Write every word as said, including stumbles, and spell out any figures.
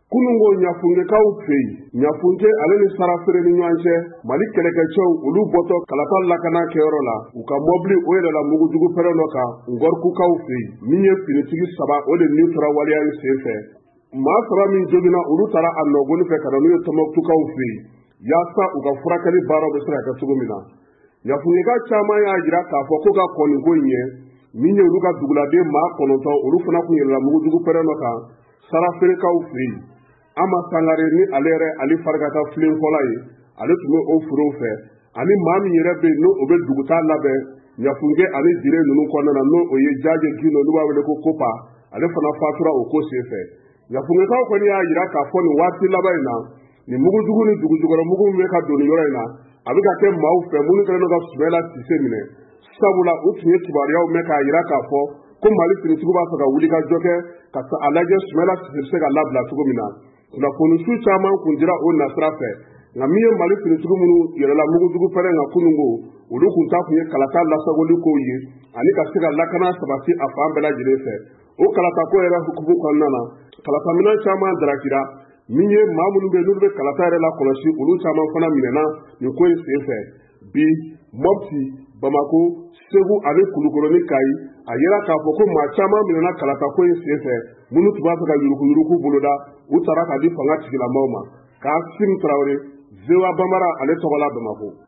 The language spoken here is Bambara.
kunungo ɲafungekaw fɛ yen ɲafunge ale ni sarafere ni ɲɔgɔn cɛ mali kɛlɛkɛcɛw olu bɔtɔ kalata lakana kɛyɔrɔ la u ka mɔbili o yɛlɛla mugujugu pɛrɛn dɔ kan ngɔrikukaw fɛ yen min ye finitigi saba o de nin tora waleya ni sen fɛ maa saba min jogina olu taara a nɔgɔni fɛ ka na n'u ye tɔmɔkutukaw fɛ yen yaasa u ka furakɛli baaraw bɛ se ka kɛ cogo min na ɲafungeka caman y'a jira k'a fɔ ko ka kɔn nin ko in ɲɛ min ye olu ka duguladen maa kɔnɔntɔn olu fana kun yɛlɛla mugujugu pɛrɛn dɔ kan saraferekaw fɛ yen Ama Sangare ni ale yɛrɛ ali farigata filen fɔla ye ale tun bɛ o forow fɛ ani maa min yɛrɛ bɛ n'o o bɛ duguta labɛn ɲafunge ani dire ninnu kɔnɔna na n'o o ye Jaaje Gindo n'u b'a wele ko Kopa ale fana fatura o ko senfɛ ɲafungekaw kɔni y'a jira k'a fɔ nin waati laban in na nin mugujugu ni dugujukɔrɔ mugu min bɛ ka don nin yɔrɔ in na a bɛ ka kɛ maaw fɛ minnu kɛlen don ka Sumɛla Sise minɛ sabula u tun ye kibaruyaw mɛn k'a jira k'a fɔ ko Mali finitigiw b'a fɛ ka wuli ka jɔ kɛ ka a lajɛ Sumɛla Sise bɛ se ka labila cogo min na kunnafonisu caman kun dira o nasira fɛ nka min ye Mali finitigiw minnu yɛrɛla mugujugu pɛrɛn kan kunungo olu kun ta kun ye kalata lasagoli kow ye ani ka se ka lakana sabati a fan bɛɛ lajɛlen fɛ o kalata ko yɛrɛ hukumu kɔnɔna na kalata minɛn caman darakira min ye maa minnu bɛ n'olu bɛ kalata yɛrɛ la kɔlɔsi olu caman fana minɛna nin ko in sen fɛ bi Mopti Bamako Segu ani Kulukoro ni Kayi a yera k'a fɔ ko maa caman minɛna kalata ko in sen fɛ minnu tun b'a fɛ ka yuruguyurugu boloda u taara k'a di fanga tigilamaaw ma Kasim Traoré V O A Bambara ale tɔgɔ la Bamako